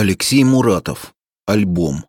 Алексей Муратов. Альбом.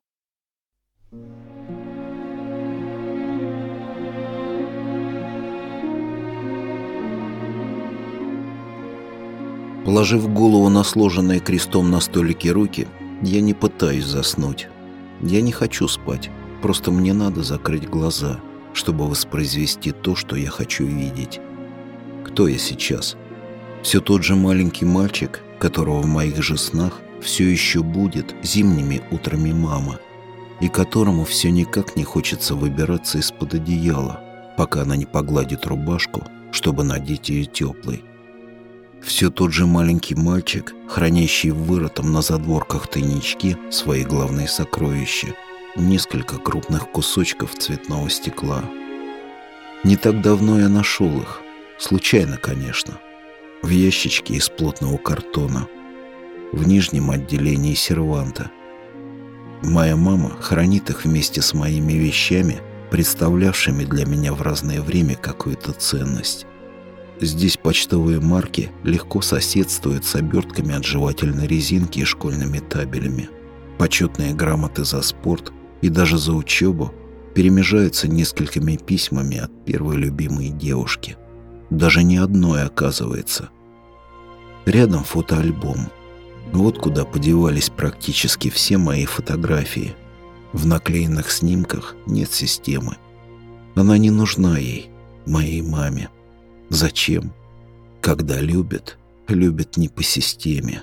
Положив голову на сложенные крестом на столике руки, я не пытаюсь заснуть. Я не хочу спать, просто мне надо закрыть глаза, чтобы воспроизвести то, что я хочу видеть. Кто я сейчас? Все тот же маленький мальчик, которого в моих же снах все еще будет зимними утрами мама, и которому все никак не хочется выбираться из-под одеяла, пока она не погладит рубашку, чтобы надеть ее теплой. Все тот же маленький мальчик, хранящий в вырытом на задворках тайничке свои главные сокровища, несколько крупных кусочков цветного стекла. Не так давно я нашел их, случайно, конечно, в ящичке из плотного картона, в нижнем отделении серванта. Моя мама хранит их вместе с моими вещами, представлявшими для меня в разное время какую-то ценность. Здесь почтовые марки легко соседствуют с обертками от жевательной резинки и школьными табелями. Почетные грамоты за спорт и даже за учебу перемежаются несколькими письмами от первой любимой девушки. Даже не одной, оказывается. Рядом фотоальбом. Вот куда подевались практически все мои фотографии. В наклеенных снимках нет системы. Она не нужна ей, моей маме. Зачем? Когда любят, любят не по системе.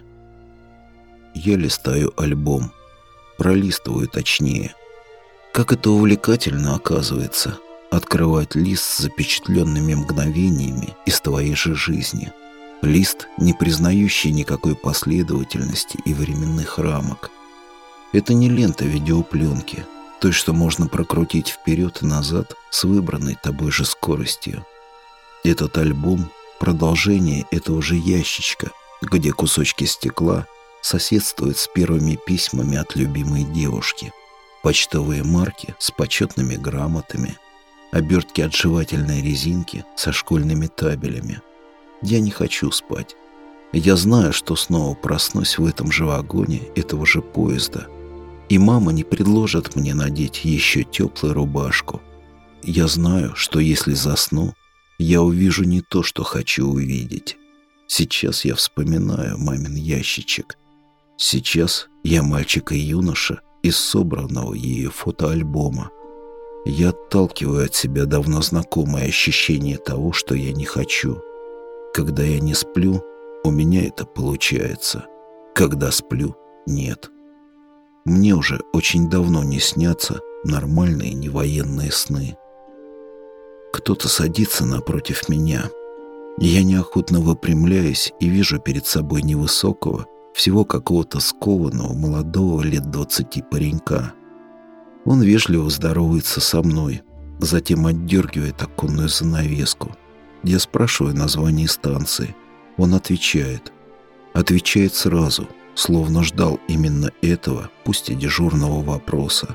Я листаю альбом. Пролистываю точнее. Как это увлекательно, оказывается, открывать лист с запечатленными мгновениями из твоей же жизни. Лист, не признающий никакой последовательности и временных рамок. Это не лента видеопленки, той, что можно прокрутить вперед и назад с выбранной тобой же скоростью. Этот альбом — продолжение этого же ящичка, где кусочки стекла соседствуют с первыми письмами от любимой девушки, почтовые марки с почетными грамотами, обертки от жевательной резинки со школьными табелями. Я не хочу спать. Я знаю, что снова проснусь в этом же вагоне этого же поезда, и мама не предложит мне надеть еще теплую рубашку. Я знаю, что если засну, я увижу не то, что хочу увидеть. Сейчас я вспоминаю мамин ящичек. Сейчас я мальчик и юноша из собранного ею фотоальбома. Я отталкиваю от себя давно знакомое ощущение того, что я не хочу. Когда я не сплю, у меня это получается. Когда сплю, нет. Мне уже очень давно не снятся нормальные невоенные сны. Кто-то садится напротив меня. Я неохотно выпрямляюсь и вижу перед собой невысокого, всего какого-то скованного, молодого лет 20 паренька. Он вежливо здоровается со мной, затем отдергивает оконную занавеску. Я спрашиваю название станции. Он отвечает. Отвечает сразу, словно ждал именно этого, пусть и дежурного вопроса.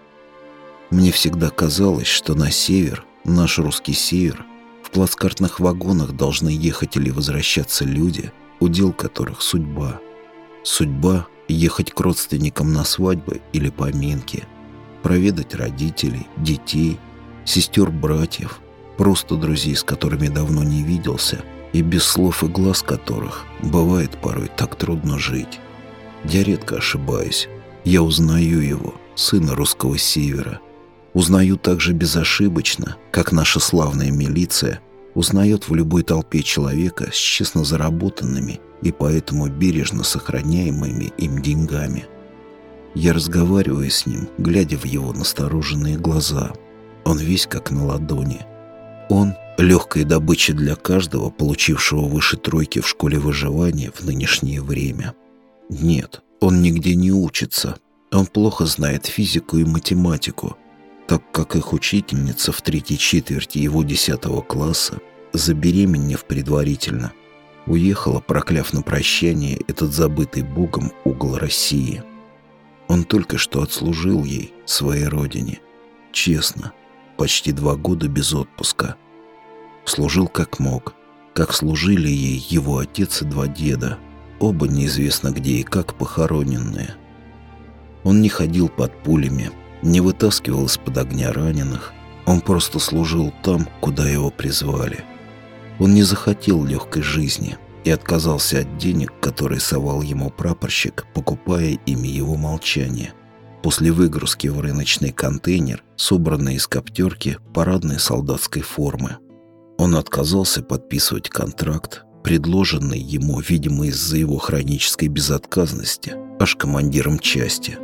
Мне всегда казалось, что на север, наш русский север, в плацкартных вагонах должны ехать или возвращаться люди, удел которых судьба. Судьба — ехать к родственникам на свадьбы или поминки, проведать родителей, детей, сестер, братьев, просто друзей, с которыми давно не виделся, и без слов и глаз которых бывает порой так трудно жить. Я редко ошибаюсь. Я узнаю его, сына русского севера. Узнаю так же безошибочно, как наша славная милиция узнает в любой толпе человека с честно заработанными и поэтому бережно сохраняемыми им деньгами. Я разговариваю с ним, глядя в его настороженные глаза. Он весь как на ладони. Он — легкая добыча для каждого, получившего выше тройки в школе выживания в нынешнее время. Нет, он нигде не учится. Он плохо знает физику и математику, так как их учительница в третьей четверти его 10 класса, забеременев предварительно, уехала, прокляв на прощание этот забытый Богом угол России. Он только что отслужил ей, своей родине, честно, почти 2 года без отпуска. Служил как мог, как служили ей его отец и 2 деда. оба неизвестно где и как похороненные. Он не ходил под пулями, не вытаскивал из-под огня раненых. Он просто служил там, куда его призвали. Он не захотел легкой жизни и отказался от денег, которые совал ему прапорщик, покупая ими его молчание. После выгрузки в рыночный контейнер, собранный из коптерки парадной солдатской формы. Он отказался подписывать контракт, предложенный ему, видимо, из-за его хронической безотказности, аж командиром части.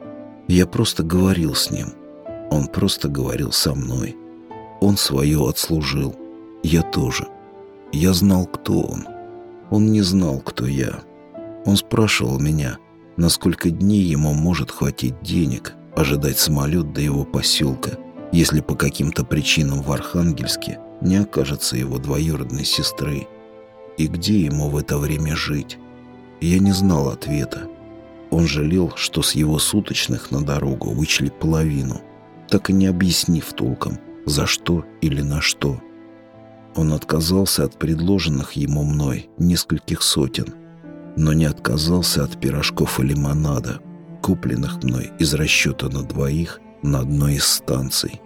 Я просто говорил с ним. Он просто говорил со мной. Он свое отслужил. Я тоже. Я знал, кто он. Он не знал, кто я. Он спрашивал меня, на сколько дней ему может хватить денег ожидать самолет до его поселка, если по каким-то причинам в Архангельске не окажется его двоюродной сестры. И где ему в это время жить? Я не знал ответа. Он жалел, что с его суточных на дорогу вычли половину, так и не объяснив толком, за что или на что. Он отказался от предложенных ему мной нескольких сотен, но не отказался от пирожков и лимонада, купленных мной из расчета на двоих на одной из станций.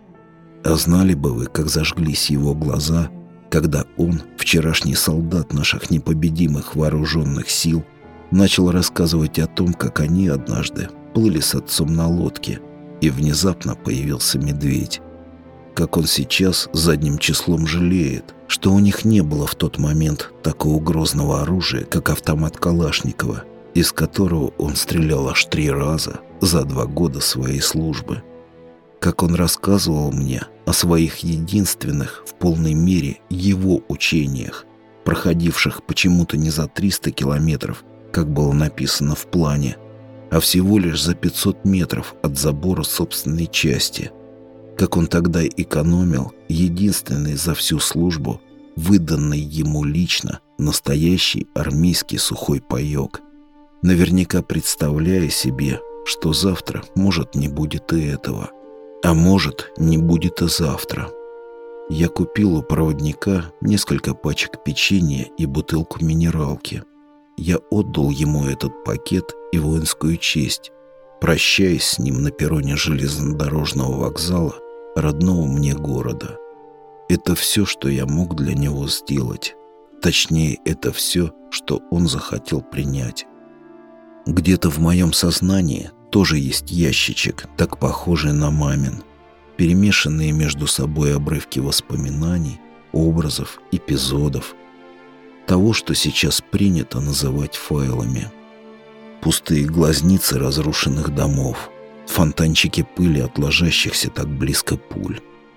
А знали бы вы, как зажглись его глаза, когда он, вчерашний солдат наших непобедимых вооруженных сил, начал рассказывать о том, как они однажды плыли с отцом на лодке, и внезапно появился медведь. Как он сейчас задним числом жалеет, что у них не было в тот момент такого грозного оружия, как автомат Калашникова, из которого он стрелял аж 3 раза за 2 года своей службы. Как он рассказывал мне о своих единственных, в полной мере, его учениях, проходивших почему-то не за 300 километров, как было написано в плане, а всего лишь за 500 метров от забора собственной части. Как он тогда экономил единственный за всю службу, выданный ему лично, настоящий армейский сухой паёк, наверняка представляя себе, что завтра, может, не будет и этого, а может, не будет и завтра. Я купил у проводника несколько пачек печенья и бутылку минералки. Я отдал ему этот пакет и воинскую честь, прощаясь с ним на перроне железнодорожного вокзала родного мне города. Это все, что я мог для него сделать. Точнее, это все, что он захотел принять. Где-то в моем сознании тоже есть ящичек, так похожий на мамин, перемешанные между собой обрывки воспоминаний, образов, эпизодов, того, что сейчас принято называть файлами. Пустые глазницы разрушенных домов, фонтанчики пыли от ложащихся так близко пуль,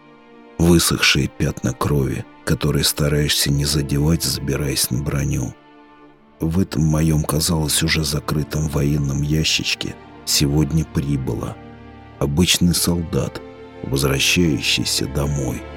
высохшие пятна крови, которые стараешься не задевать, забираясь на броню. В этом моем, казалось, уже закрытом военном ящичке сегодня прибыло обычный солдат, возвращающийся домой.